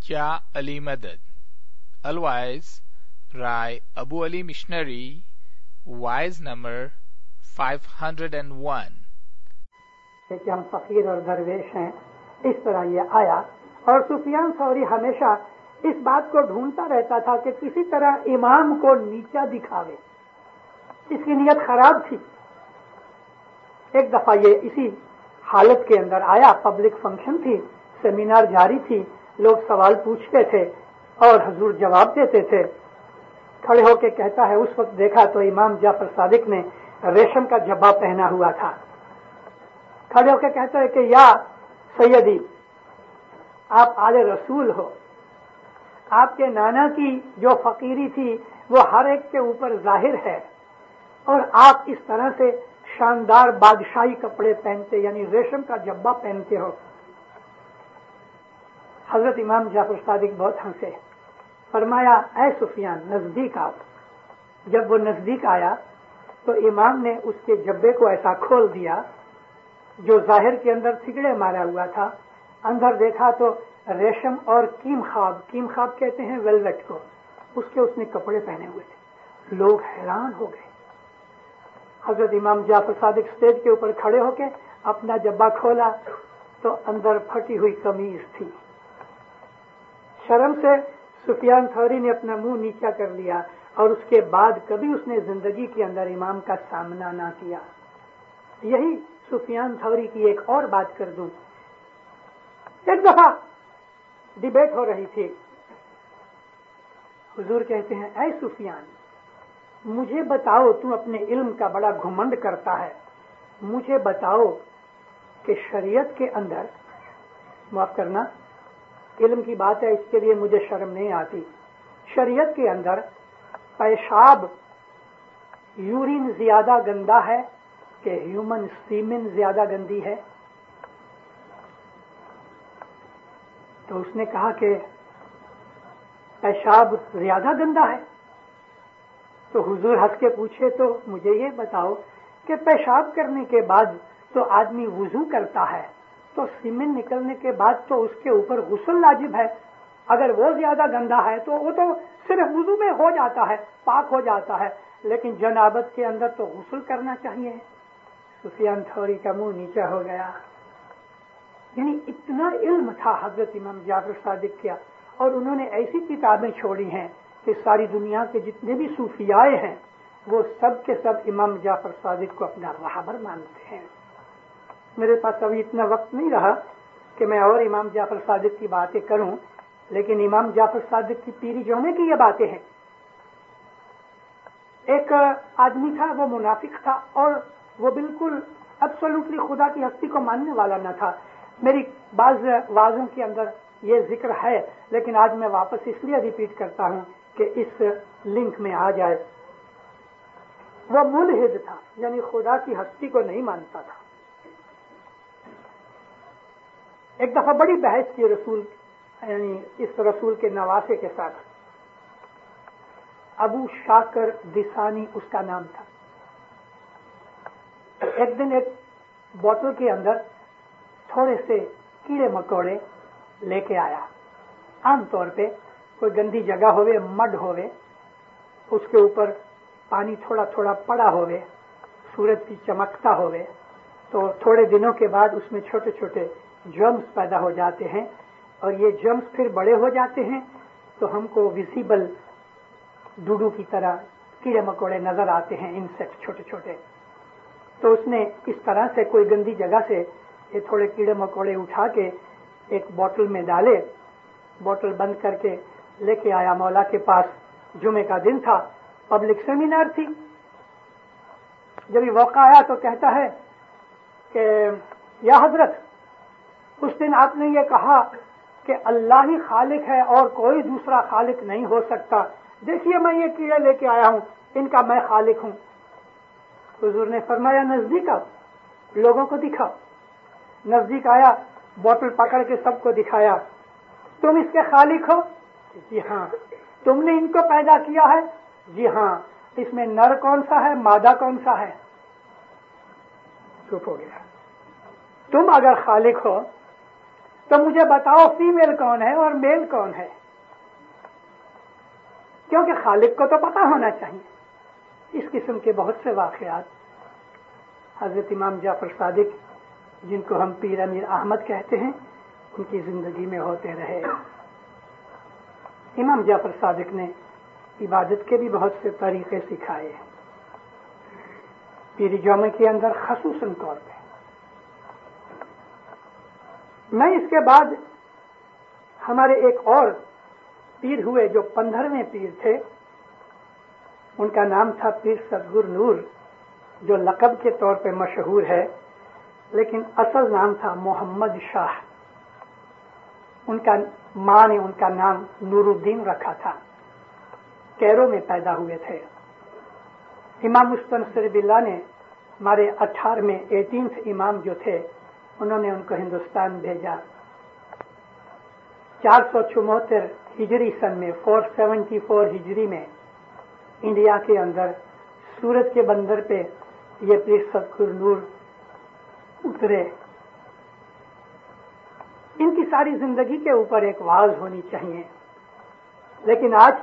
یا علی مدد الوائز رائے ابو علی مشنری وائز نمبر 501 کہ ہم فقیر اور درویش ہیں، اس طرح یہ آیا۔ اور سفیان ثوری ہمیشہ اس بات کو ڈھونڈتا رہتا تھا کہ کسی طرح امام کو نیچا دکھاوے، اس کی نیت خراب تھی۔ ایک دفعہ یہ اسی حالت کے اندر آیا، پبلک فنکشن تھی، سیمینار جاری تھی، لوگ سوال پوچھتے تھے اور حضور جواب دیتے تھے۔ کھڑے ہو کے کہتا ہے اس وقت دیکھا تو امام جعفر صادق نے ریشم کا جبہ پہنا ہوا تھا۔ کھڑے ہو کے کہتا ہے کہ یا سیدی، آپ آل رسول ہو، آپ کے نانا کی جو فقیری تھی وہ ہر ایک کے اوپر ظاہر ہے، اور آپ اس طرح سے شاندار بادشاہی کپڑے پہنتے یعنی ریشم کا جبہ پہنتے ہو۔ حضرت امام جعفر صادق بہت ہنسے، فرمایا اے سفیان نزدیک آؤ۔ جب وہ نزدیک آیا تو امام نے اس کے جبے کو ایسا کھول دیا جو ظاہر کے اندر تھگڑے مارا ہوا تھا، اندر دیکھا تو ریشم اور کیم خواب کہتے ہیں ویلویٹ کو، اس نے کپڑے پہنے ہوئے تھے۔ لوگ حیران ہو گئے۔ حضرت امام جعفر صادق سٹیج کے اوپر کھڑے ہو کے اپنا جبہ کھولا تو اندر پھٹی ہوئی قمیض تھی۔ شرم سے سفیان ثوری نے اپنا منہ نیچا کر لیا اور اس کے بعد کبھی اس نے زندگی کے اندر امام کا سامنا نہ کیا۔ یہی سفیان ثوری کی ایک اور بات کر دوں۔ ایک دفعہ ڈیبیٹ ہو رہی تھی، حضور کہتے ہیں اے سفیان، مجھے بتاؤ، تم اپنے علم کا بڑا گھمنڈ کرتا ہے، مجھے بتاؤ کہ شریعت کے اندر، معاف کرنا علم کی بات ہے اس کے لیے مجھے شرم نہیں آتی، شریعت کے اندر پیشاب یورین زیادہ گندا ہے کہ ہیومن سیمن زیادہ گندی ہے؟ تو اس نے کہا کہ پیشاب زیادہ گندا ہے۔ تو حضور ہنس کے پوچھے تو مجھے یہ بتاؤ کہ پیشاب کرنے کے بعد تو آدمی وضو کرتا ہے، تو سیمن نکلنے کے بعد تو اس کے اوپر غسل واجب ہے، اگر وہ زیادہ گندا ہے تو وہ تو صرف وضو میں ہو جاتا ہے، پاک ہو جاتا ہے، لیکن جنابت کے اندر تو غسل کرنا چاہیے۔ سفیان ثوری کا منہ نیچا ہو گیا۔ یعنی اتنا علم تھا حضرت امام جعفر صادق کیا، اور انہوں نے ایسی کتابیں چھوڑی ہیں کہ ساری دنیا کے جتنے بھی صوفیاء ہیں وہ سب کے سب امام جعفر صادق کو اپنا رہبر مانتے ہیں۔ میرے پاس ابھی اتنا وقت نہیں رہا کہ میں اور امام جعفر صادق کی باتیں کروں، لیکن امام جعفر صادق کی پیری جونے کی یہ باتیں ہیں۔ ایک آدمی تھا، وہ منافق تھا اور وہ بالکل ایبسولوٹلی خدا کی ہستی کو ماننے والا نہ تھا۔ میری بعض وعظوں کے اندر یہ ذکر ہے، لیکن آج میں واپس اس لیے ریپیٹ کرتا ہوں کہ اس لنک میں آ جائے۔ وہ ملحد تھا، یعنی خدا کی ہستی کو نہیں مانتا تھا۔ ایک دفعہ بڑی بحث کی رسول یعنی اس رسول کے نواسے کے ساتھ، ابو شاکر دسانی اس کا نام تھا۔ ایک دن ایک بوتل کے اندر تھوڑے سے کیڑے مکوڑے لے کے آیا۔ عام طور پہ کوئی گندی جگہ ہوئے، مڈ ہوئے، اس کے اوپر پانی تھوڑا تھوڑا پڑا ہوئے، سورج کی چمکتا ہوئے، تو تھوڑے دنوں کے بعد اس میں چھوٹے چھوٹے جرمز پیدا ہو جاتے ہیں، اور یہ جرمز پھر بڑے ہو جاتے ہیں تو ہم کو ویزیبل ڈوڈو کی طرح کیڑے مکوڑے نظر آتے ہیں، انسیکٹ چھوٹے چھوٹے۔ تو اس نے اس طرح سے کوئی گندی جگہ سے یہ تھوڑے کیڑے مکوڑے اٹھا کے ایک بوتل میں ڈالے، بوتل بند کر کے لے کے آیا مولا کے پاس۔ جمعے کا دن تھا، پبلک سیمینار تھی۔ جب یہ موقع آیا تو کہتا ہے کہ یا حضرت، اس دن آپ نے یہ کہا کہ اللہ ہی خالق ہے اور کوئی دوسرا خالق نہیں ہو سکتا، دیکھیے میں یہ کیڑے لے کے آیا ہوں، ان کا میں خالق ہوں۔ حضور نے فرمایا نزدیک آؤ، لوگوں کو دکھاؤ۔ نزدیک آیا، بوتل پکڑ کے سب کو دکھایا۔ تم اس کے خالق ہو؟ جی ہاں۔ تم نے ان کو پیدا کیا ہے؟ جی ہاں۔ اس میں نر کون سا ہے، مادہ کون سا ہے؟ چپ ہو گیا۔ تم اگر خالق ہو तो मुझे बताओ फीमेल कौन है और मेल कौन है, क्योंकि खालिक को तो पता होना चाहिए। इस किस्म के बहुत से वाक़यात हजरत इमाम जाफर सादिक, जिनको हम पीर अमीर अहमद कहते हैं, उनकी जिंदगी में होते रहे। इमाम जाफर सादिक ने इबादत के भी बहुत से तरीके सिखाए, पीरी जौमे के अंदर खसूसन तौर पे। मैं इसके बाद हमारे एक और पीर हुए जो 15वें पीर थे, उनका नाम था पीर सदगुर नूर, जो लक़ब के तौर पे मशहूर है, लेकिन असल नाम था मोहम्मद शाह। उनका मां ने उनका नाम नूरुद्दीन रखा था। कैरो में पैदा हुए थे। इमाम मुस्तनसिर बिल्ला ने हमारे 18th इमाम जो थे, उन्होंने उनको हिंदुस्तान भेजा। 474 हिजरी सन में, 474 हिजरी में इंडिया के अंदर सूरत के बंदर पे ये पीर सदगुर नूर उतरे। इनकी सारी जिंदगी के ऊपर एक वाज होनी चाहिए, लेकिन आज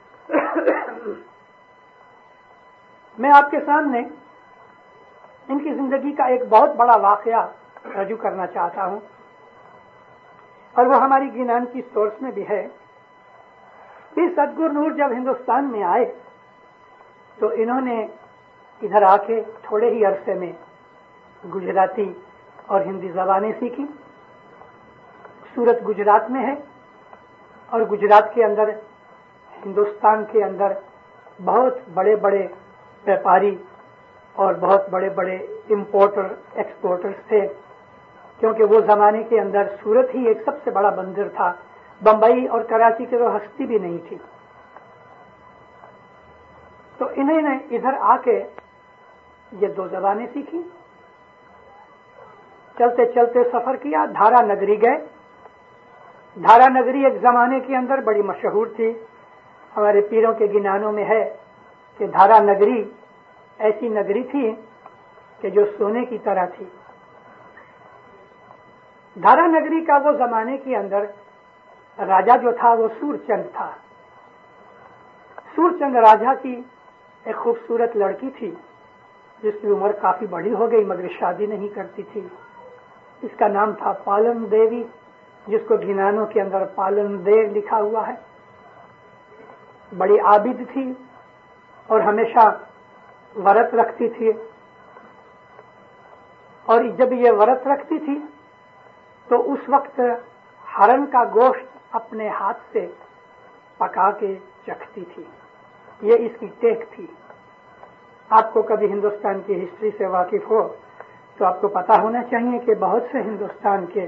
मैं आपके सामने इनकी जिंदगी का एक बहुत बड़ा वाकया रजू करना चाहता हूं, और वो हमारी गिनान की सोर्स में भी है। पीर सदगुर नूर जब हिंदुस्तान में आए तो इन्होंने इधर आके थोड़े ही अरसे में गुजराती और हिंदी जबानें सीखी। सूरत गुजरात में है, और गुजरात के अंदर, हिंदुस्तान के अंदर बहुत बड़े बड़े व्यापारी और बहुत बड़े बड़े इंपोर्टर एक्सपोर्टर्स थे, क्योंकि वो जमाने के अंदर सूरत ही एक सबसे बड़ा बंदर था। बंबई और कराची की तो हस्ती भी नहीं थी। तो इन्होंने इधर आके ये 2 जबानें सीखी। चलते चलते सफर किया, धारा नगरी गए। धारा नगरी एक जमाने के अंदर बड़ी मशहूर थी। हमारे पीरों के गिनानों में है कि धारा नगरी ऐसी नगरी थी कि जो सोने की तरह थी। धारा नगरी का वो जमाने के अंदर राजा जो था वो सूरचंद था। सूरचंद राजा की एक खूबसूरत लड़की थी, जिसकी उम्र काफी बड़ी हो गई मगर शादी नहीं करती थी। इसका नाम था पालन देवी, जिसको गिनानों के अंदर पालन देव लिखा हुआ है। बड़ी आबिद थी और हमेशा व्रत रखती थी, और जब ये व्रत रखती थी तो उस वक्त हरण का गोश्त अपने हाथ से पका के चखती थी। ये इसकी टेक थी। आपको कभी हिंदुस्तान की हिस्ट्री से वाकिफ हो तो आपको पता होना चाहिए कि बहुत से हिंदुस्तान के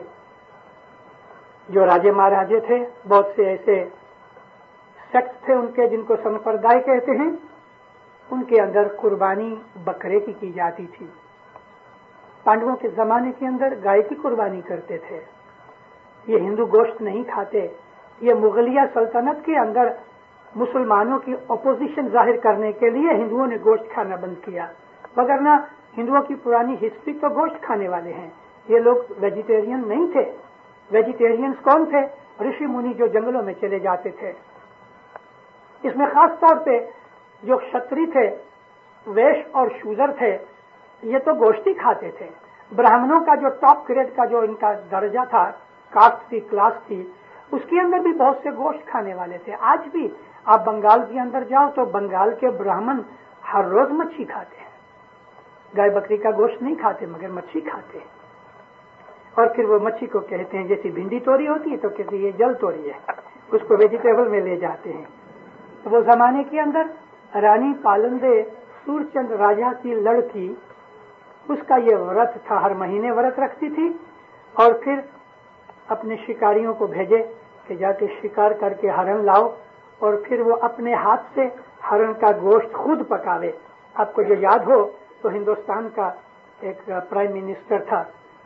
जो राजे महाराजे थे, बहुत से ऐसे सेक्ट थे उनके, जिनको संप्रदाय कहते हैं, उनके अंदर कुर्बानी बकरे की जाती थी। पांडवों के जमाने के अंदर गाय की कुर्बानी करते थे। ये हिंदू गोश्त नहीं खाते। ये मुगलिया सल्तनत के अंदर मुसलमानों की अपोजिशन जाहिर करने के लिए हिंदुओं ने गोश्त खाना बंद किया, वगरना हिंदुओं की पुरानी हिस्ट्री तो गोश्त खाने वाले हैं। ये लोग वेजिटेरियन नहीं थे। वेजिटेरियंस कौन थे? ऋषि मुनि जो जंगलों में चले जाते थे। इसमें खास तौर पे जो क्षत्रिय थे, वैश्य और शूद्र थे, ये तो गोश्त ही खाते थे। ब्राह्मणों का जो टॉप ग्रेड का जो इनका दर्जा था, कास्ट थी, क्लास थी, उसके अंदर भी बहुत से गोश्त खाने वाले थे। आज भी आप बंगाल के अंदर जाओ तो बंगाल के ब्राह्मण हर रोज मच्छी खाते हैं। गाय बकरी का गोश्त नहीं खाते मगर मच्छी खाते हैं, और फिर वो मच्छी को कहते हैं, जैसी भिंडी तोरी होती है तो कहते हैं ये जल तोरी है, उसको वेजिटेबल में ले जाते हैं। तो वो जमाने के अंदर रानी पालंदे सूरचंद राजा की लड़की, उसका ये व्रत था, हर महीने व्रत रखती थी, और फिर अपने शिकारियों को भेजे कि जाके शिकार करके हरण लाओ, और फिर वो अपने हाथ से हरण का गोश्त खुद पकावे। आपको जो याद हो तो हिंदुस्तान का एक प्राइम मिनिस्टर था।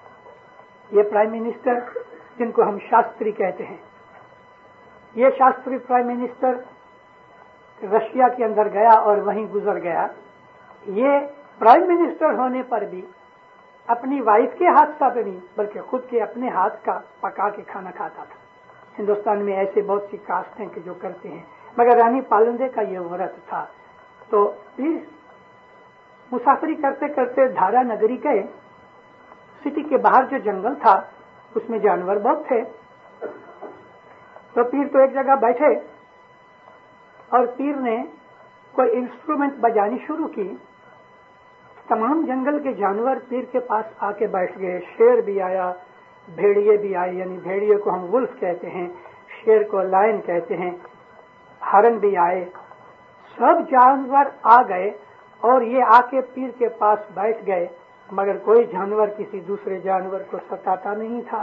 ये प्राइम मिनिस्टर जिनको हम शास्त्री कहते हैं, ये शास्त्री प्राइम मिनिस्टर रशिया के अंदर गया और वहीं गुजर गया। ये प्राइम मिनिस्टर होने पर भी अपनी वाइफ के हाथ का तो नहीं बल्कि खुद के अपने हाथ का पका के खाना खाता था। हिंदुस्तान में ऐसे बहुत सी कास्ट हैं कि जो करते हैं, मगर रानी पालंदे का ये व्रत था। तो पीर मुसाफरी करते करते धारा नगरी गए। सिटी के बाहर जो जंगल था उसमें जानवर बहुत थे। तो पीर तो एक जगह बैठे और पीर ने कोई इंस्ट्रूमेंट बजानी शुरू की। तमाम जंगल के जानवर पीर के पास आके बैठ गए। शेर भी आया, भेड़िए भी आए, यानी भेड़िए को हम वुल्फ कहते हैं, शेर को लायन कहते हैं, हरण भी आए। सब जानवर आ गए और ये आके पीर के पास बैठ गए, मगर कोई जानवर किसी दूसरे जानवर को सताता नहीं था।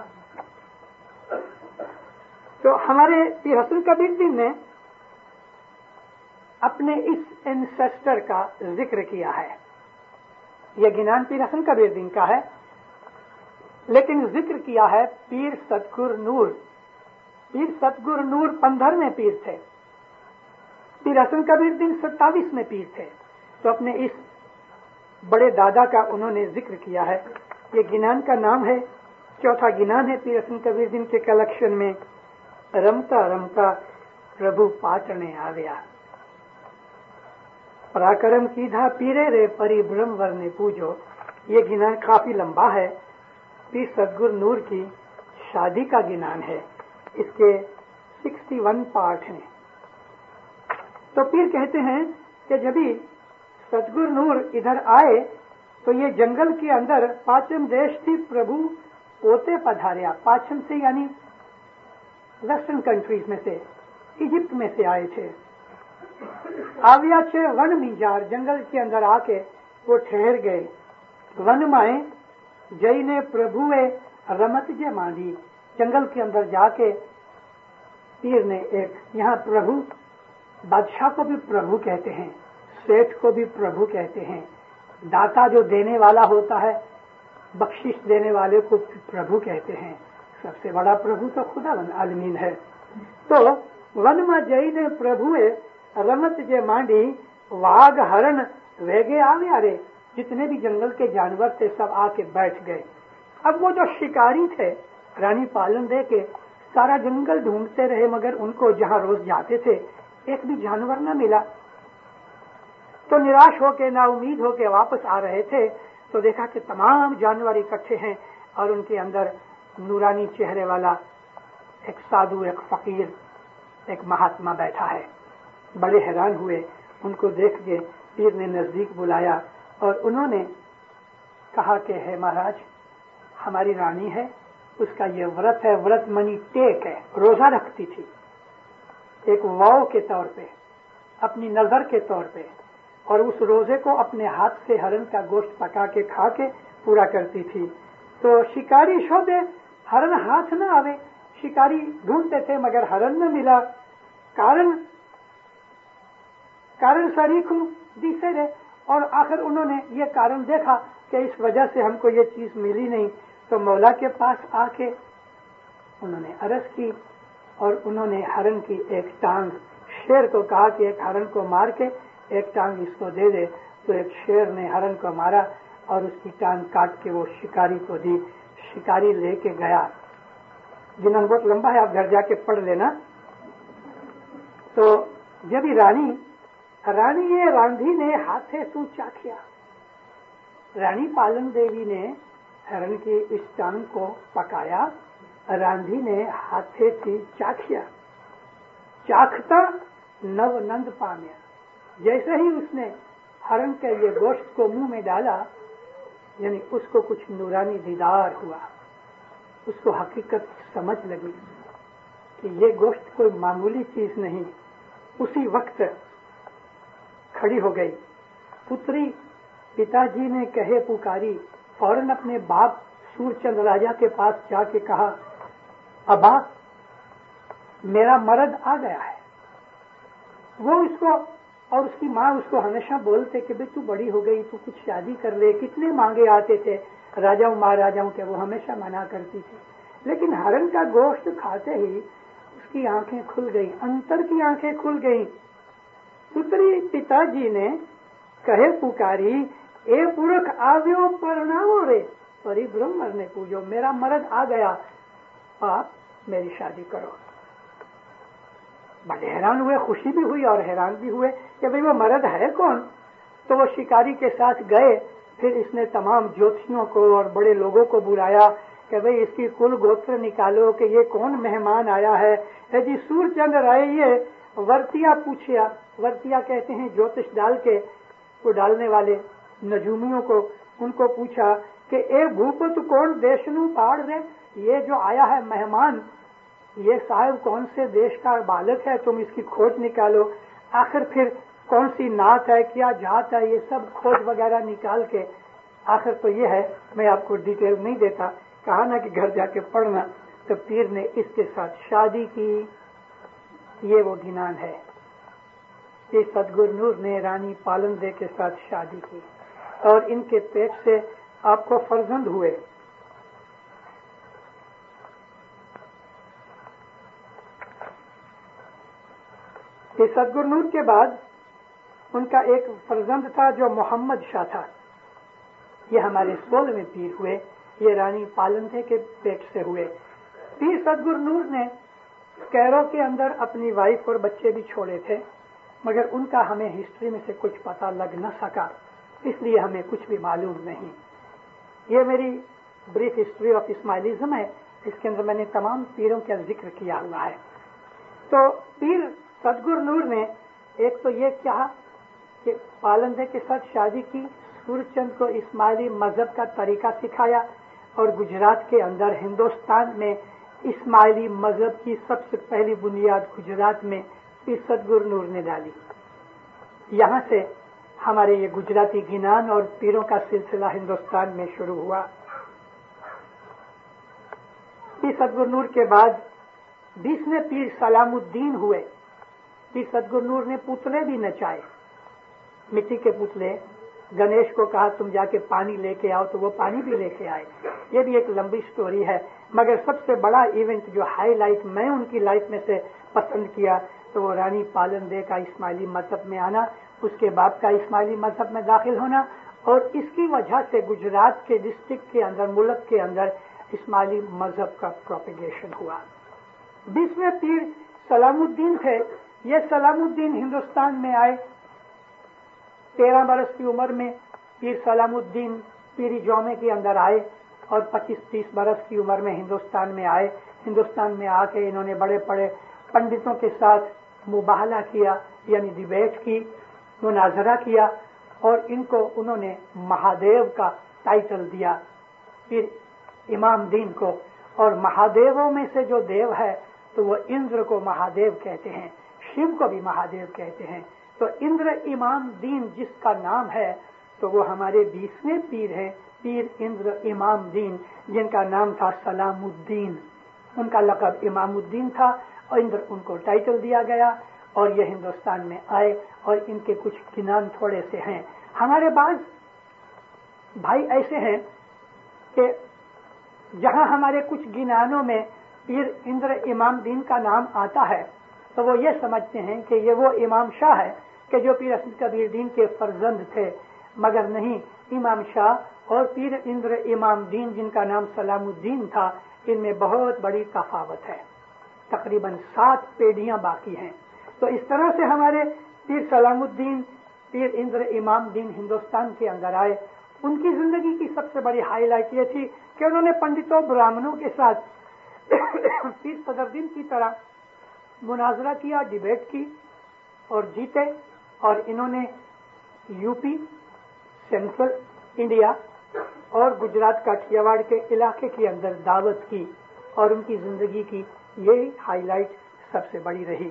तो हमारे पीर हसन कबीरुद्दीन ने अपने इस एंसेस्टर का जिक्र किया है। यह गिनान पीर हसन कबीरुद्दीन का है, लेकिन जिक्र किया है पीर सतगुर नूर। पीर सतगुर नूर 15वें पीर थे, पीर हसन कबीरुद्दीन 27वें पीर थे। तो अपने इस बड़े दादा का उन्होंने जिक्र किया है। ये गिनान का नाम है, चौथा गिनान है पीर हसन कबीरुद्दीन के कलेक्शन में। रमता रमता प्रभु पाटने आव्या, पराक्रम कीधा पीरे रे परिभ्रम वर ने पूजो। ये गिनान काफी लंबा है, पीर सतगुर नूर की शादी का गिनान है। इसके 61 पार्ट हैं। तो पीर कहते हैं कि जब भी सतगुर नूर इधर आए तो ये जंगल के अंदर पाचम देश थी प्रभु पोते पधारिया। पाचम से यानी वेस्टर्न कंट्रीज में से, इजिप्ट में से आए थे। आविया छे वन मीजार, जंगल के अंदर आके वो ठहर गए। वन माए जय ने प्रभुए रमत जे मांधी, जंगल के अंदर जाके पीर ने एक, यहाँ प्रभु बादशाह को भी प्रभु कहते हैं, सेठ को भी प्रभु कहते हैं, दाता जो देने वाला होता है, बख्शिश देने वाले को प्रभु कहते हैं। सबसे बड़ा प्रभु तो खुदा आलमीन है। तो वन में जई ने प्रभुए रमत जे मांडी, वाघ हरण वेगे आवे। अरे जितने भी जंगल के जानवर थे सब आके बैठ गए। अब वो जो शिकारी थे रानी पालंदे के, सारा जंगल ढूंढते रहे, मगर उनको जहाँ रोज जाते थे एक भी जानवर न मिला। तो निराश होके, ना उम्मीद होके वापस आ रहे थे तो देखा कि तमाम जानवर इकट्ठे हैं और उनके अंदर नूरानी चेहरे वाला एक साधु, एक फकीर, एक महात्मा बैठा है। बड़े हैरान हुए, उनको देख के पीर ने नजदीक बुलाया और उन्होंने कहा कि है महाराज, हमारी रानी है, उसका ये व्रत है, व्रत मनी टेक है, रोजा रखती थी एक वाव के तौर पे, अपनी नजर के तौर पे, और उस रोजे को अपने हाथ से हरण का गोश्त पका के खा के पूरा करती थी। तो शिकारी शोधे, हरण हाथ न आवे, शिकारी ढूंढते थे मगर हरण न मिला। कारण सरीखू दिसे रहे, और आखिर उन्होंने ये कारण देखा कि इस वजह से हमको ये चीज मिली नहीं। तो मौला के पास आके उन्होंने अर्ज की और उन्होंने हरण की एक टांग, शेर को कहा कि एक हरण को मार के एक टांग इसको दे दे। तो एक शेर ने हरण को मारा और उसकी टांग काट के वो शिकारी को दी। शिकारी लेके गया। जिन्होंने बहुत लंबा है, आप घर जाके पढ़ लेना। तो जब रानी ये रांधी ने हाथे तू चाखिया, रानी पालन देवी ने हरण की इस टांग को पकाया, रांधी ने हाथे थी चाखिया। चाखता नवनंद पाम्या, जैसे ही उसने हरण के ये गोश्त को मुंह में डाला, यानी उसको कुछ नूरानी दीदार हुआ, उसको हकीकत समझ लगी कि ये गोश्त कोई मामूली चीज नहीं। उसी वक्त खड़ी हो गई। पुत्री पिताजी ने कहे पुकारी, फौरन अपने बाप सूरचंद राजा के पास जाके कहा, अबा मेरा मर्द आ गया है। वो उसको और उसकी माँ उसको हमेशा बोलते कि भाई तू बड़ी हो गई, तू कुछ शादी कर ले। कितने मांगे आते थे राजाओं महाराजाओं के, वो हमेशा मना करती थी। लेकिन हरण का गोश्त खाते ही उसकी आंखें खुल गई, अंतर की आंखें खुल गई। पुत्री पिताजी ने कहे पुकारी, ए पुरख आव्यो परनावो रे, सॉरी ब्रह्म मरने पूजो, मेरा मर्द आ गया, आप मेरी शादी करो। बड़े हैरान हुए, खुशी भी हुई और हैरान भी हुए कि भाई वो मर्द है कौन। तो वो शिकारी के साथ गए। फिर इसने तमाम ज्योतिषियों को और बड़े लोगों को बुलाया कि भाई इसकी कुल गोत्र निकालो कि ये कौन मेहमान आया है। यदि सूर्यचंद्र आए, ये वर्तिया पूछिया, वर्तिया कहते हैं ज्योतिष डाल के वो डालने वाले नजूमियों को, उनको पूछा कि ए भूपत कौन देशनु पाड़ रे, ये जो आया है मेहमान, ये साहब कौन से देश का बालक है, तुम इसकी खोज निकालो। आखिर फिर कौन सी नात है, क्या जात है, ये सब खोज वगैरह निकाल के आखिर तो ये है, मैं आपको डिटेल नहीं देता, कहा ना कि घर जाके पढ़ना। तो पीर ने इसके साथ शादी की, ये वो गिनान है कि सदगुरु नूर ने रानी पालनदे के साथ शादी की और इनके पेट से आपको फर्जंद हुए। इस सदगुरु नूर के बाद उनका एक फर्जंद था जो मोहम्मद शाह था। ये हमारे 16वें पीर हुए, ये रानी पालनदे के पेट से हुए। पीर सदगुरु नूर ने कैरो के अंदर अपनी वाइफ और बच्चे भी छोड़े थे, मगर उनका हमें हिस्ट्री में से कुछ पता लग न सका, इसलिए हमें कुछ भी मालूम नहीं। ये मेरी ब्रीफ हिस्ट्री ऑफ इस्माइलिज्म है, इसके अंदर मैंने तमाम पीरों का जिक्र किया हुआ है। तो पीर सदगुरु नूर ने एक तो ये कहा कि पालनदे के साथ शादी की, सूरजचंद को इस्माइली मजहब का तरीका सिखाया और गुजरात के अंदर हिंदुस्तान में इस्माइली मजहब की सबसे पहली बुनियाद गुजरात में पीर सदगुरु नूर ने डाली। यहाँ से हमारे ये गुजराती गिनान और पीरों का सिलसिला हिंदुस्तान में शुरू हुआ। पीर सदगुरु नूर के बाद 20वें पीर सलामुद्दीन हुए। पीर सदगुरु नूर ने पुतले भी नचाए, मिट्टी के पुतले। गणेश को कहा तुम जाके पानी लेके आओ, तो वो पानी भी लेके आए। ये भी एक लंबी स्टोरी है, मगर सबसे बड़ा इवेंट जो हाईलाइट मैं उनकी लाइफ में से पसंद किया तो वो रानी पालनदे का इस्माइली मजहब में आना, उसके बाप का इस्माइली मजहब में दाखिल होना, और इसकी वजह से गुजरात के डिस्ट्रिक्ट के अंदर, मुल्क के अंदर इस्माइली मजहब का प्रोपेगेशन हुआ। 20वें पीर सलामुद्दीन थे। ये सलामुद्दीन हिंदुस्तान में आए। 13 बरस की उम्र में पीर सलामुद्दीन पीरी जौमे के अंदर आए और 25-30 बरस की उम्र में हिंदुस्तान में आए। हिंदुस्तान में आके इन्होंने बड़े बड़े पंडितों के साथ मुबाहला किया, यानी डिबेट की, मुनाजरा किया, और इनको उन्होंने महादेव का टाइटल दिया, फिर इमाम दीन को। और महादेवों में से जो देव है तो वो इंद्र को महादेव कहते हैं, शिव को भी महादेव कहते हैं। तो इंद्र इमाम दीन जिसका नाम है तो वो हमारे 20वें पीर हैं, पीर इंद्र इमाम दीन, जिनका नाम था सलामुद्दीन। उनका लक़ब इमामुद्दीन था और इंद्र उनको टाइटल दिया गया, और ये हिंदुस्तान में आए और इनके कुछ गिनान थोड़े से हैं। हमारे पास भाई ऐसे हैं कि जहां हमारे कुछ गिनानों में पीर इंद्र इमाम दीन का नाम आता है तो वो ये समझते हैं कि ये वो इमाम शाह है कि जो पीर असद कबीर दीन के फर्जंद थे, मगर नहीं, इमाम शाह और पीर इंद्र इमाम दीन जिनका नाम सलामुद्दीन था, इनमें बहुत बड़ी तफावत है। तकरीबन 7 पीढ़ियां बाकी हैं। तो इस तरह से हमारे पीर सलामुद्दीन, पीर इंद्र इमाम दीन हिंदुस्तान के अंदर आए। उनकी जिंदगी की सबसे बड़ी हाईलाइट ये थी कि उन्होंने पंडितों ब्राह्मणों के साथ पीर सदरुद्दीन की तरह मुनाजरा किया, डिबेट की और जीते। और इन्होंने यूपी, सेंट्रल इंडिया और गुजरात काठियावाड़ के इलाके के अंदर दावत की, और उनकी जिंदगी की यही हाईलाइट सबसे बड़ी रही।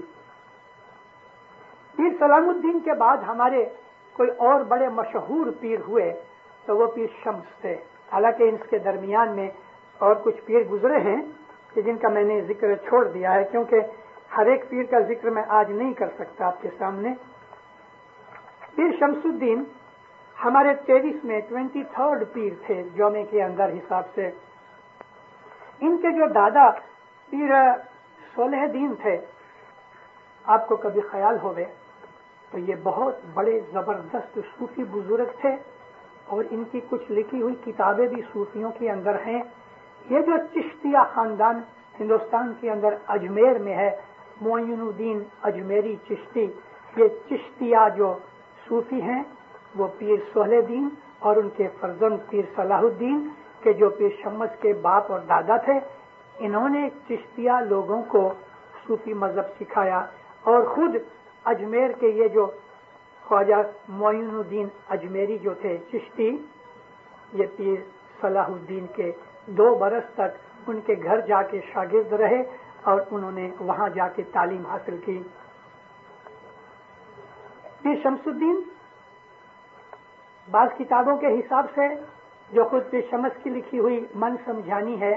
पीर सलामुद्दीन के बाद हमारे कोई और बड़े मशहूर पीर हुए तो वो पीर शम्स थे। हालांकि इसके दरमियान में और कुछ पीर गुजरे हैं कि जिनका मैंने जिक्र छोड़ दिया है, क्योंकि हर एक पीर का जिक्र मैं आज नहीं कर सकता आपके सामने। पीर शमसुद्दीन हमारे 23 में 23rd पीर थे जौमे के अंदर हिसाब से। इनके जो दादा पीर सोलहदीन थे, आपको कभी ख्याल होवे तो ये बहुत बड़े जबरदस्त सूफी बुजुर्ग थे। اور इनकी कुछ लिखी हुई किताबें भी सूफियों के अंदर हैं। ये जो चिश्तिया खानदान हिंदुस्तान के अंदर अजमेर में है, मोइनुद्दीन अजमेरी चिश्ती, ये चिश्तिया जो सूफी हैं वो पीर सोहलुद्दीन और उनके फर्जंद पीर सलाहुद्दीन के जो पीर शम्स के बाप और दादा थे, इन्होंने चिश्तिया लोगों को सूफी मजहब सिखाया। और खुद अजमेर के ये जो ख्वाजा मोइनुद्दीन अजमेरी जो थे चिश्ती, ये पीर सलाहुद्दीन के 2 बरस तक उनके घर जाके शागिर्द रहे और उन्होंने वहां जाके तालीम हासिल की। पीर शमसुद्दीन बाज़ किताबों के हिसाब से जो खुद पीर शम्स की लिखी हुई मन समझानी है,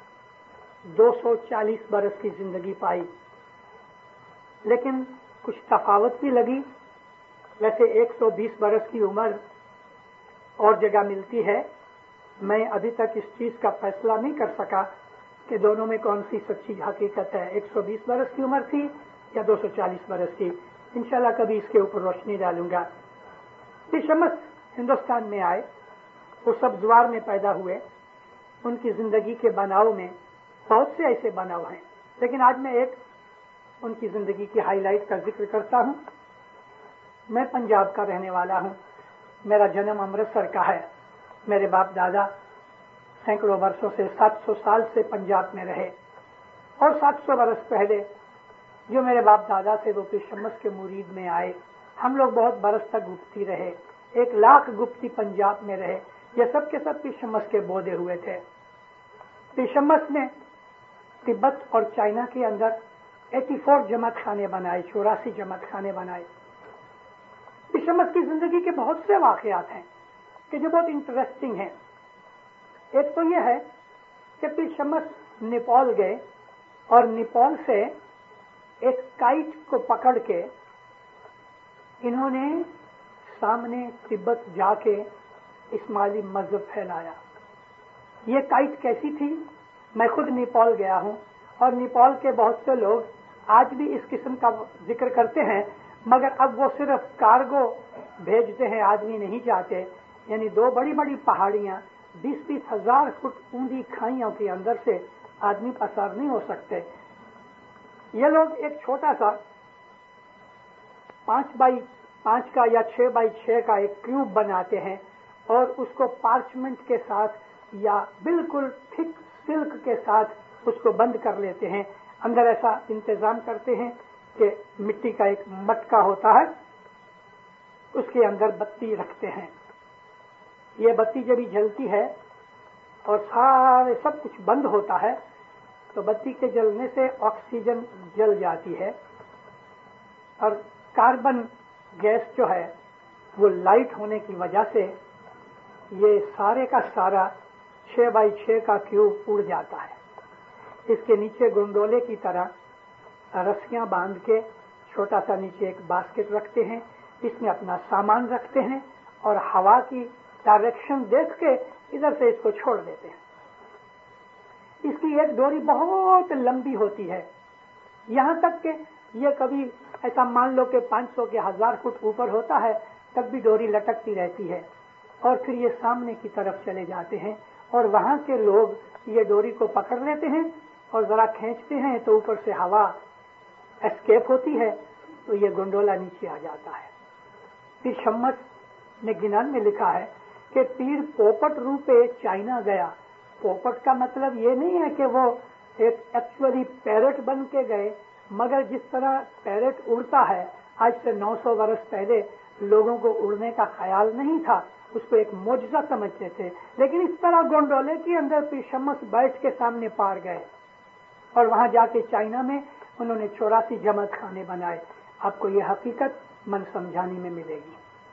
240 बरस की जिंदगी पाई, लेकिन कुछ तफावत भी लगी। वैसे 120 बरस की उम्र और जगह मिलती है। मैं अभी तक इस चीज का फैसला नहीं कर सका कि दोनों में कौन सी सच्ची हकीकत है, 120 बरस की उम्र थी या 240 बरस की। इंशाल्लाह कभी इसके ऊपर रोशनी डालूंगा। पीर शम्स हिंदुस्तान में आए, वो सब द्वार में पैदा हुए। उनकी जिंदगी के बनाव में बहुत से ऐसे बनाव हैं, लेकिन आज मैं एक उनकी जिंदगी की हाईलाइट का जिक्र करता हूं। मैं पंजाब का रहने वाला हूं, मेरा जन्म अमृतसर का है। मेरे बाप दादा सैकड़ों वर्षों से 700 साल से पंजाब में रहे, और 700 बरस पहले जो मेरे बाप दादा थे वो पीर शम्स के मुरीद में आए। हम लोग बहुत बरस तक गुप्ती रहे, 1 लाख गुप्ती पंजाब में रहे। ये सब के सब पीर शम्स के बोधे हुए थे। पीर शम्स ने तिब्बत और चाइना के अंदर 84 जमात खाने बनाए, 84 जमात खाने बनाए। पीर शम्स की जिंदगी के बहुत से वाकयात हैं कि जो बहुत इंटरेस्टिंग हैं। एक तो यह है कि पीर शम्स नेपाल गए और नेपाल से एक काइट को पकड़ के इन्होंने सामने तिब्बत जाके इस्माइली मजहब फैलाया। ये काइट कैसी थी? मैं खुद नेपाल गया हूं और नेपाल के बहुत से लोग आज भी इस किस्म का जिक्र करते हैं, मगर अब वो सिर्फ कार्गो भेजते हैं, आदमी नहीं जाते। यानी 2 बड़ी बड़ी पहाड़ियां 20-20 हजार फुट ऊंधी खाइयों के अंदर से आदमी पसार नहीं हो सकते। ये लोग एक छोटा सा 5x5 का या 6x6 का एक क्यूब बनाते हैं और उसको पार्चमेंट के साथ या बिल्कुल थिक सिल्क के साथ उसको बंद कर लेते हैं। अंदर ऐसा इंतजाम करते हैं कि मिट्टी का एक मटका होता है, उसके अंदर बत्ती रखते हैं। ये बत्ती जब जलती है और सारे सब कुछ बंद होता है तो बत्ती के जलने से ऑक्सीजन जल जाती है और कार्बन गैस जो है वो लाइट होने की वजह से ये सारे का सारा 6x6 का क्यूब उड़ जाता है। इसके नीचे गोंडोले की तरह रस्सियां बांध के छोटा सा नीचे एक बास्केट रखते हैं, इसमें अपना सामान रखते हैं और हवा की डायरेक्शन देख के इधर से इसको छोड़ देते हैं। इसकी एक डोरी बहुत लंबी होती है, यहां तक कि ये कभी ऐसा मान लो कि 500 के 1000 फुट ऊपर होता है, तब भी डोरी लटकती रहती है। और फिर ये सामने की तरफ चले जाते हैं और वहां के लोग ये डोरी को पकड़ लेते हैं और जरा खींचते हैं तो ऊपर से हवा एस्केप होती है, तो ये गोंडोला नीचे आ जाता है। पीर शम्स ने गिनान में लिखा है कि पीर पोपट रूपे चाइना गया। पोपट का मतलब ये नहीं है कि वो एक एक्चुअली पैरेट बन के गए, मगर जिस तरह पैरेट उड़ता है, आज से 900 वर्ष पहले लोगों को उड़ने का ख्याल नहीं था, उसको एक मौजज़ा समझते थे। लेकिन इस तरह गोंडोले के अंदर पीर शम्स बैठ के सामने पार गए और वहां जाके चाइना में उन्होंने 84 जमात खाने बनाए। आपको ये हकीकत मन समझानी में मिलेगी।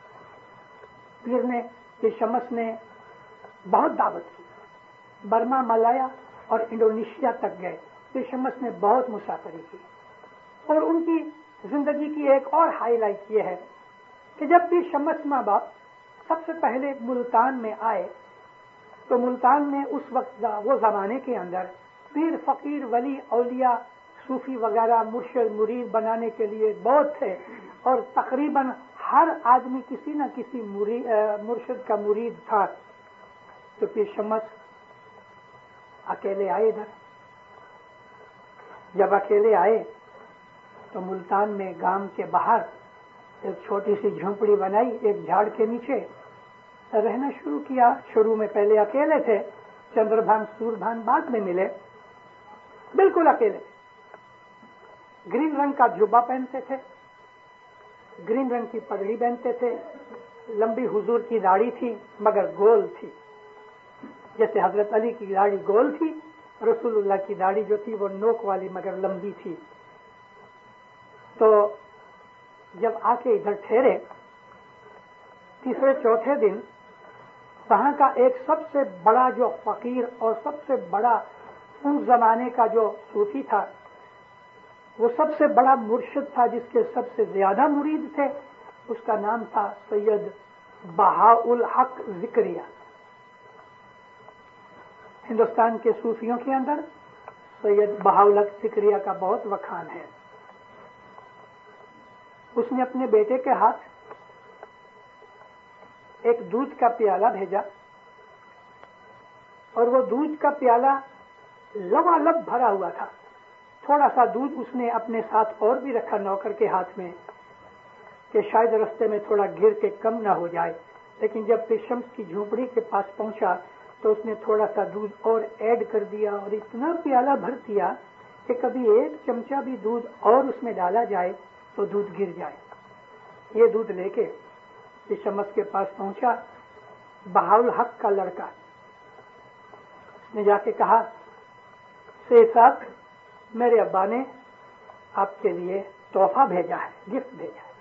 पीर शम्स ने बहुत दावत की, बर्मा, मलाया और इंडोनेशिया तक गए। पीर शम्स ने बहुत मुसाफरी की और उनकी जिंदगी की एक और हाईलाइट ये है कि जब पीर शम्स माँ बाप सबसे पहले मुल्तान में आए तो मुल्तान में उस वक्त वो जमाने के अंदर पीर, फकीर, वली, औलिया, सूफी वगैरह मुर्शिद मुरीद बनाने के लिए बहुत थे और तकरीबन ہر آدمی کسی نہ کسی مرشد کا مرید تھا. تو پھر شمس اکیلے آئے ادھر. جب اکیلے آئے تو ملتان میں گام کے باہر ایک چھوٹی سی جھونپڑی بنائی, ایک جھاڑ کے نیچے رہنا شروع کیا. شروع میں پہلے اکیلے تھے, چندر بھان سور بھان بعد میں ملے, بالکل اکیلے. گرین رنگ کا جبہ پہنتے تھے, گرین رنگ کی پگڑی پہنتے تھے, لمبی حضور کی داڑھی تھی مگر گول تھی, جیسے حضرت علی کی داڑھی گول تھی, رسول اللہ کی داڑھی جو تھی وہ نوک والی مگر لمبی تھی. تو جب آ کے ادھر ٹھہرے, تیسرے چوتھے دن وہاں کا ایک سب سے بڑا جو فقیر اور سب سے بڑا اس زمانے کا جو صوفی تھا, وہ سب سے بڑا مرشد تھا جس کے سب سے زیادہ مرید تھے, اس کا نام تھا سید بہاءالحق ذکریہ. ہندوستان کے صوفیوں کے اندر سید بہاءالحق ذکریہ کا بہت وکھان ہے. اس نے اپنے بیٹے کے ہاتھ ایک دودھ کا پیالہ بھیجا, اور وہ دودھ کا پیالہ لبالب بھرا ہوا تھا. تھوڑا سا دودھ اس نے اپنے ساتھ اور بھی رکھا نوکر کے ہاتھ میں کہ شاید رستے میں تھوڑا گر کے کم نہ ہو جائے. لیکن جب پھر شمس کی جھونپڑی کے پاس پہنچا تو اس نے تھوڑا سا دودھ اور ایڈ کر دیا, اور اتنا پیالہ بھر دیا کہ کبھی ایک چمچہ بھی دودھ اور اس میں ڈالا جائے تو دودھ گر جائے. یہ دودھ لے کے شمس کے پاس پہنچا بہاءالحق کا لڑکا. اس نے جا کے کہا, سید صاحب میرے ابا نے آپ کے لیے تحفہ بھیجا ہے, گفٹ بھیجا ہے.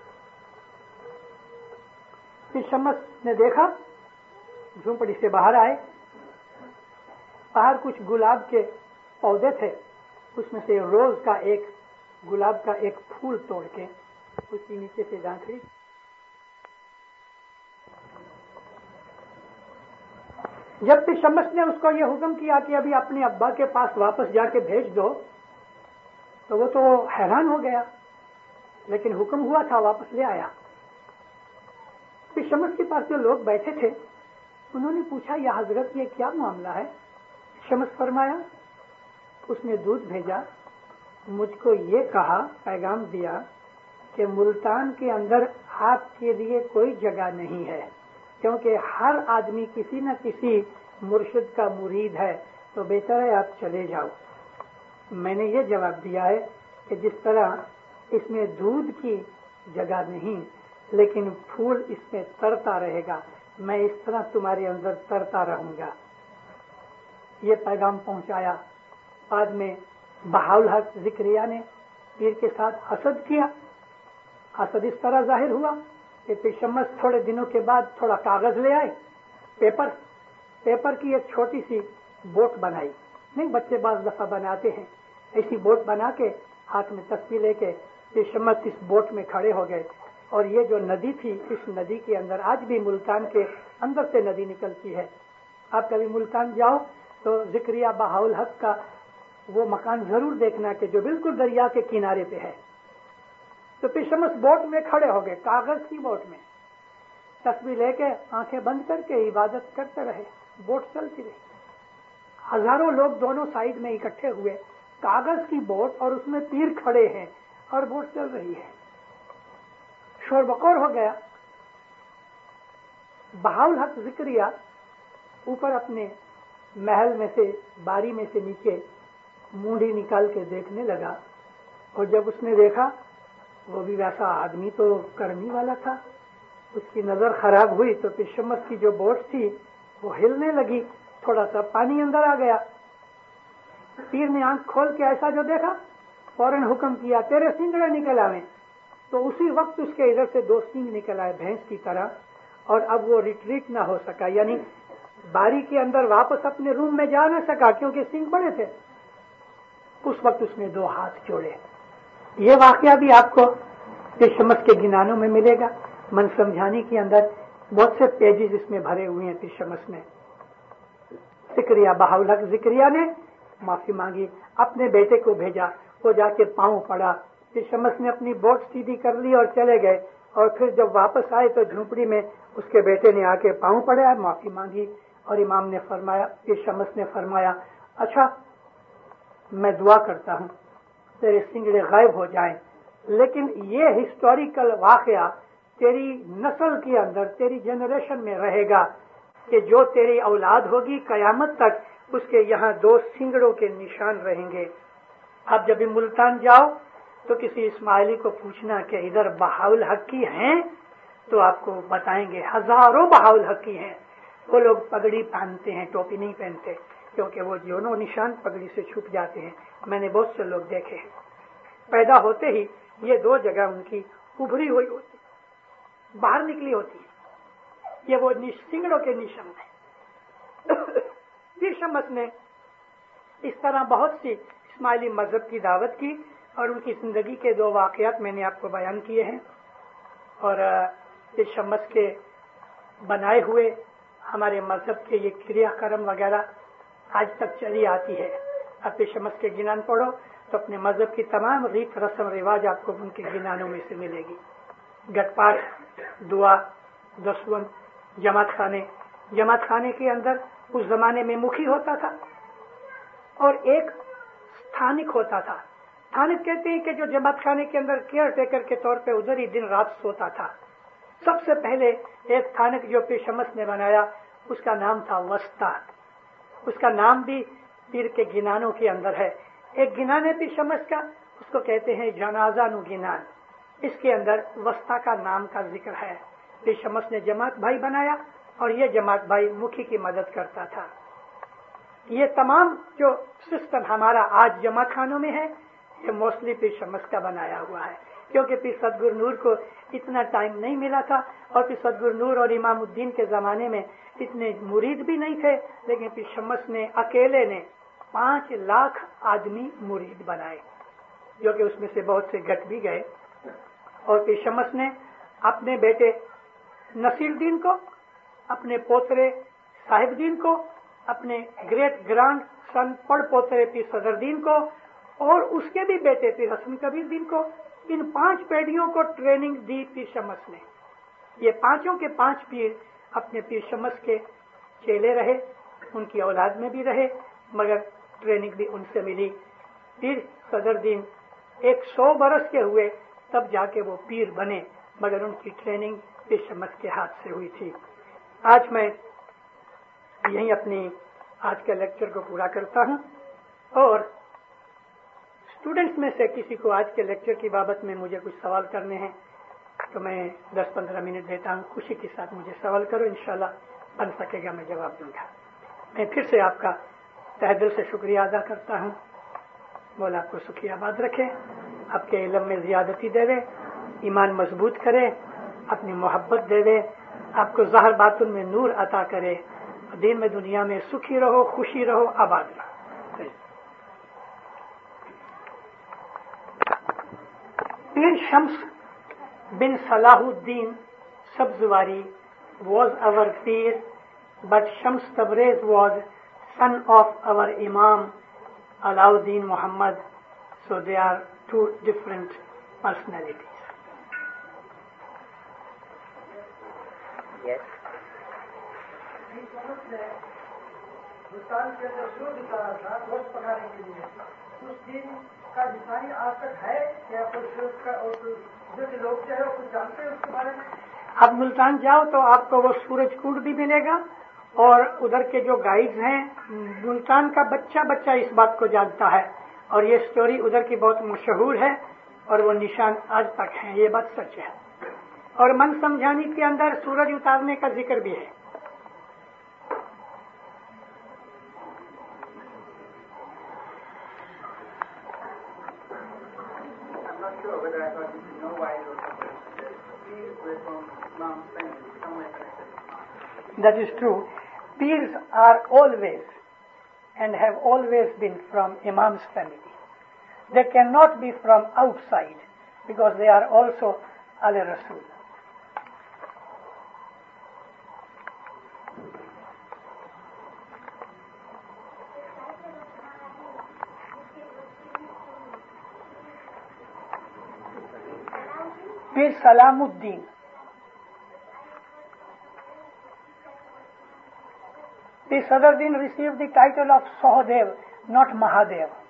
پھر شمس نے دیکھا, جھونپڑی سے باہر آئے, باہر کچھ گلاب کے پودے تھے, اس میں سے روز کا ایک گلاب کا ایک پھول توڑ کے اس کے نیچے سے ڈانٹی. جب بھی شمس نے اس کو یہ حکم کیا کہ ابھی اپنے ابا کے پاس واپس جا کے بھیج دو, تو وہ تو حیران ہو گیا, لیکن حکم ہوا تھا واپس لے آیا. پھر شمس کے پاس جو لوگ بیٹھے تھے انہوں نے پوچھا, یا حضرت یہ کیا معاملہ ہے؟ شمس فرمایا, اس نے دودھ بھیجا, مجھ کو یہ کہا, پیغام دیا کہ ملتان کے اندر آپ کے لیے کوئی جگہ نہیں ہے, کیونکہ ہر آدمی کسی نہ کسی مرشد کا مرید ہے, تو بہتر ہے آپ چلے جاؤ. میں نے یہ جواب دیا ہے کہ جس طرح اس میں دودھ کی جگہ نہیں لیکن پھول اس میں ترتا رہے گا, میں اس طرح تمہارے اندر ترتا رہوں گا. یہ پیغام پہنچایا. بعد میں بہاءالحق ذکریہ نے پیر کے ساتھ حسد کیا. حسد اس طرح ظاہر ہوا کہ پھر شمس تھوڑے دنوں کے بعد تھوڑا کاغذ لے آئے, پیپر کی ایک چھوٹی سی بوٹ بنائی. نہیں, بچے بعض دفعہ بناتے ہیں, ایسی بوٹ بنا کے ہاتھ میں تسبیح لے کے پھر شمس اس بوٹ میں کھڑے ہو گئے. اور یہ جو ندی تھی, اس ندی کے اندر آج بھی ملتان کے اندر سے ندی نکلتی ہے. آپ کبھی ملتان جاؤ تو ذکریہ بہاءالحق کا وہ مکان ضرور دیکھنا کہ جو بالکل دریا کے کنارے پہ ہے. تو پھر شمس بوٹ میں کھڑے ہو گئے, کاغذ کی بوٹ میں, تسبیح لے کے آنکھیں بند کر کے عبادت کرتے رہے. بوٹ چلتی رہی. ہزاروں لوگ دونوں سائیڈ میں اکٹھے ہوئے, کاغذ کی بوٹ اور اس میں پیر کھڑے ہیں اور بوٹ چل رہی ہے. شور بکور ہو گیا. بہاءالحق ذکریہ اوپر اپنے محل میں سے, باری میں سے نیچے مونڈی نکال کے دیکھنے لگا, اور جب اس نے دیکھا وہ بھی ویسا آدمی تو کرنی والا تھا, اس کی نظر خراب ہوئی. تو پھر شمس کی جو بوٹ تھی وہ ہلنے لگی, تھوڑا سا پانی اندر آ گیا. پیر نے آنکھ کھول کے ایسا جو دیکھا, فوراً حکم کیا تیرے سینگڑے نکل آویں. تو اسی وقت اس کے ادھر سے 2 سینگ نکل آئے بھینس کی طرح, اور اب وہ ریٹریٹ نہ ہو سکا, یعنی باری کے اندر واپس اپنے روم میں جا نہ سکا کیونکہ سینگ بڑے تھے. اس وقت اس نے 2 ہاتھ جوڑے. یہ واقعہ بھی آپ کو شمس کے گنانوں میں ملے گا. من سمجھانی کے اندر بہت سے پیجز اس میں بھرے ہوئے ہیں. پھر شمس نے, ذکریہ بہاءالحق ذکریہ نے معافی مانگی, اپنے بیٹے کو بھیجا, وہ جا کے پاؤں پڑا. پھر شمس نے اپنی بوٹ سیدھی کر لی اور چلے گئے. اور پھر جب واپس آئے تو جھونپڑی میں اس کے بیٹے نے آ کے پاؤں پڑا, معافی مانگی, اور امام نے فرمایا, پیر شمس نے فرمایا, اچھا میں دعا کرتا ہوں تیرے سنگڑے غائب ہو جائیں, لیکن یہ ہسٹوریکل واقعہ تیری نسل کے اندر, تیری جنریشن میں رہے گا کہ جو تیری اولاد ہوگی قیامت تک اس کے یہاں 2 سنگڑوں کے نشان رہیں گے. اب جب بھی ملتان جاؤ تو کسی اسماعیلی کو پوچھنا کہ ادھر بہاول حقی ہیں, تو آپ کو بتائیں گے ہزاروں بہاول حقی ہیں. وہ لوگ پگڑی پہنتے ہیں, ٹوپی نہیں پہنتے, کیونکہ وہ دونوں نشان پگڑی سے چھپ جاتے ہیں. میں نے بہت سے لوگ دیکھے ہیں, پیدا ہوتے ہی یہ 2 جگہ ان کی ابھری ہوئی ہوتی, باہر نکلی ہوتی ہے. یہ وہ سنگڑوں کے نشان ہیں. پیر شمس نے اس طرح بہت سی اسماعیلی مذہب کی دعوت کی, اور ان کی زندگی کے 2 واقعات میں نے آپ کو بیان کیے ہیں. اور پیر شمس کے بنائے ہوئے ہمارے مذہب کے یہ کریا کرم وغیرہ آج تک چلی آتی ہے. اب پیر شمس کے گنان پڑھو تو اپنے مذہب کی تمام ریت رسم رواج آپ کو ان کے گنانوں میں سے ملے گی. گٹ پاٹ, دعا, دسون, جماعت خانے کے اندر اس زمانے میں مکھی ہوتا تھا اور ایک ستھانک ہوتا تھا. ستھانک کہتے ہیں کہ جو جماعت خانے کے اندر کیئر ٹیکر کے طور پہ ادھر ہی دن رات سوتا تھا. سب سے پہلے ایک ستھانک جو پیر شمس نے بنایا اس کا نام تھا وسطا. اس کا نام بھی پیر کے گنانوں کے اندر ہے. ایک گنان ہے پیر شمس کا, اس کو کہتے ہیں جنازہ نو گنان. اس کے اندر وسطا کا نام کا ذکر ہے. پیر شمس نے جماعت بھائی بنایا اور یہ جماعت بھائی مکھی کی مدد کرتا تھا. یہ تمام جو سسٹم ہمارا آج جماعت خانوں میں ہے یہ موسٹلی پیر شمس کا بنایا ہوا ہے, کیونکہ پیر صدگور نور کو اتنا ٹائم نہیں ملا تھا, اور پیر صدگور نور اور امام الدین کے زمانے میں اتنے مرید بھی نہیں تھے. لیکن پیر شمس نے اکیلے نے 5 لاکھ آدمی مرید بنائے, جو کہ اس میں سے بہت سے گٹ بھی گئے. اور پیر شمس نے اپنے بیٹے نصیر الدین کو, اپنے پوترے صاحب الدین کو, اپنے گریٹ گرانڈ سن پڑ پوترے پیر صدر الدین کو, اور اس کے بھی بیٹے پیر حسن کبیر الدین کو, ان 5 پیڑھیوں کو ٹریننگ دی پیر شمس نے. یہ 5 کے 5 پیر اپنے پیر شمس کے چیلے رہے, ان کی اولاد میں بھی رہے, مگر ٹریننگ بھی ان سے ملی. پیر صدر الدین 100 برس کے ہوئے تب جا کے وہ پیر بنے, مگر ان کی ٹریننگ پیر شمس کے ہاتھ سے ہوئی تھی. آج میں یہیں اپنی آج کے لیکچر کو پورا کرتا ہوں, اور اسٹوڈنٹس میں سے کسی کو آج کے لیکچر کی بابت میں مجھے کچھ سوال کرنے ہیں تو میں 10-15 منٹ دیتا ہوں. خوشی کے ساتھ مجھے سوال کرو, انشاءاللہ بن سکے گا میں جواب دوں گا. میں پھر سے آپ کا تہ دل سے شکریہ ادا کرتا ہوں. مولا آپ کو سکھی آباد رکھے, آپ کے علم میں زیادتی دے دے, ایمان مضبوط کرے, اپنی محبت دے دے, آپ کو ظاہر باطن میں نور عطا کرے, دین میں دنیا میں سکھی رہو, خوشی رہو, آباد رہو. پیر شمس بن صلاح الدین Sabzwari was our peer, but Shams Tabriz was son of our Imam Alauddin Muhammad, so they are 2 different personalities. Yes. Hindustan کے اندر جو دکھا تھا گوشت پکانے کے لیے, اس دن کا نشانی آج تک ہے یا کچھ لوگ جو ہے کچھ جانتے ہیں اس کے بارے میں؟ اب ملتان جاؤ تو آپ کو وہ سورج کوٹ بھی ملے گا, اور ادھر کے جو گائیڈز ہیں ملتان کا بچہ اس بات کو جانتا ہے, اور یہ سٹوری ادھر کی بہت مشہور ہے, اور وہ نشان آج تک ہیں. یہ بات سچ ہے. اور من سمجھانے کے اندر سورج اتارنے کا ذکر بھی ہے. That is true. Peers are always and have always been from Imam's family. They cannot be from outside because they are also Ala Rasul. Peer Salamuddin Sadruddin received the title of Sahadev, not Mahadev.